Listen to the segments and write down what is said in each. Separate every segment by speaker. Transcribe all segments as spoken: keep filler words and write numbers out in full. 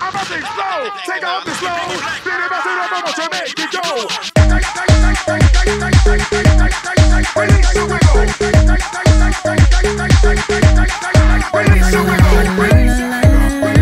Speaker 1: nothing slow. Take off the slow. Then it to the bubble to make it go. Release the wiggle. Release the wiggle. Release the wiggle.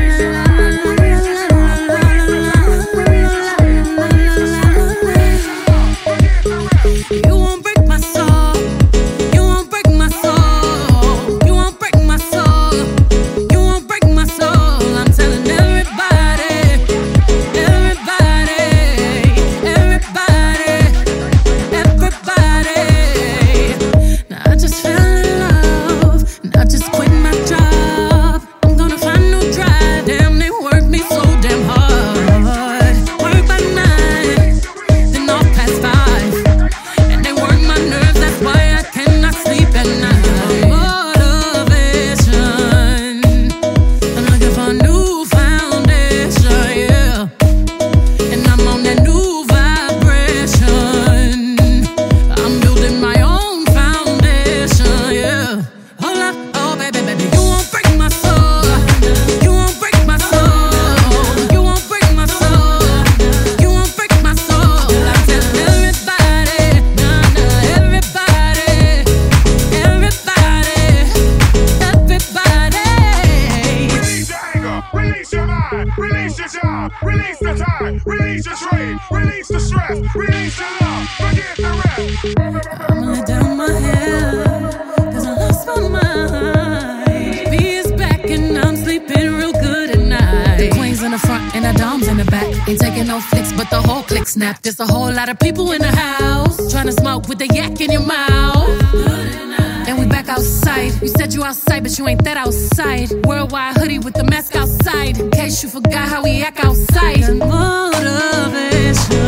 Speaker 2: Snap. There's a whole lot of people in the house trying to smoke with the yak in your mouth. And we back outside. You said you outside, but you ain't that outside. Worldwide hoodie with the mask outside, in case you forgot how we act outside. And motivation.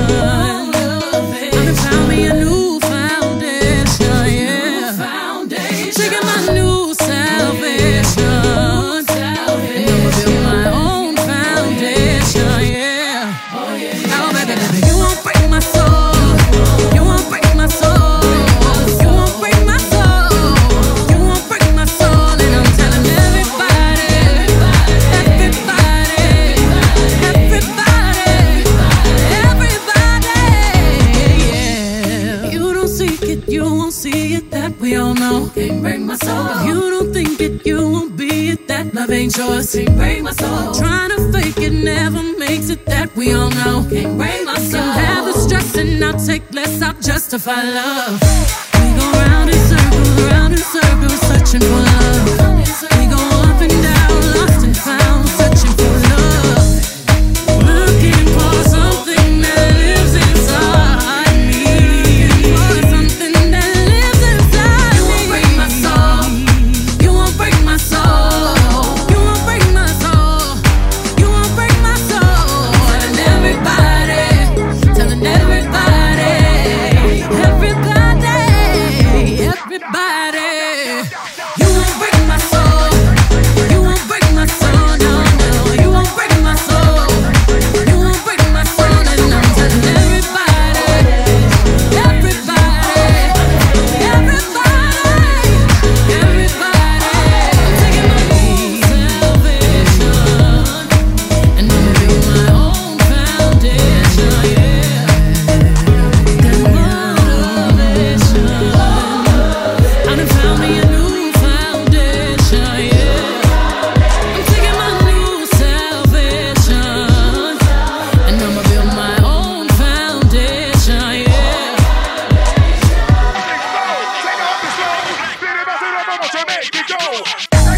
Speaker 2: I'm gonna find me a new foundation, yeah. Foundation. Trigger my new salvation. And I'ma build my own foundation, yeah. Oh yeah. Oh baby, baby, you won't break my soul. You won't break my soul. You won't break my soul. You won't break my soul. And I'm telling everybody, everybody, everybody, everybody, yeah. You don't seek it, you won't see it. That we all know. Can't break my soul. If you don't think it, you won't be it. That love ain't yours. Can't break my soul. Trying to fake it never makes it. That we all know. Can't break my soul. You have the stress and I'll take less. I'll justify love. We go round in circles, round in circles, searching for love. We go up and down, lost and found, searching for love. Looking for something that lives inside me. For something that lives inside me. You won't break my soul. You won't break my soul. You won't break my soul. You won't break my soul. Telling everybody, telling everybody, everybody, everybody. You won't break my soul. You won't break my soul. No, no. You won't break my soul. You won't break my soul. And I'm telling everybody, everybody, everybody, everybody. I'm taking my own salvation, and I'm gonna build my own foundation, yeah. That motivation. I done found me a new foundation, yeah. I'm taking my new salvation, and I'ma build my own foundation, yeah.
Speaker 1: Take off the slow. Then it to the bubble to make it go.